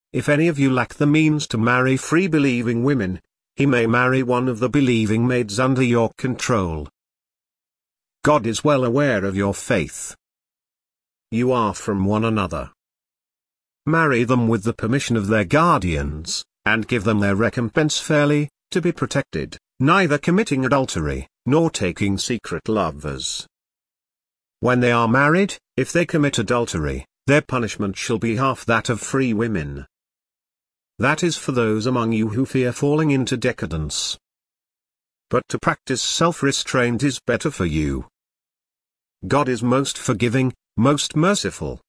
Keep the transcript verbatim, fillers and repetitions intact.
if any of you lack the means to marry free believing women, he may marry one of the believing maids under your control. God is well aware of your faith. You are from one another. Marry them with the permission of their guardians, and give them their recompense fairly, to be protected, neither committing adultery, nor taking secret lovers. When they are married, if they commit adultery, their punishment shall be half that of free women. That is for those among you who fear falling into decadence. But to practice self-restraint is better for you. God is most forgiving, most merciful.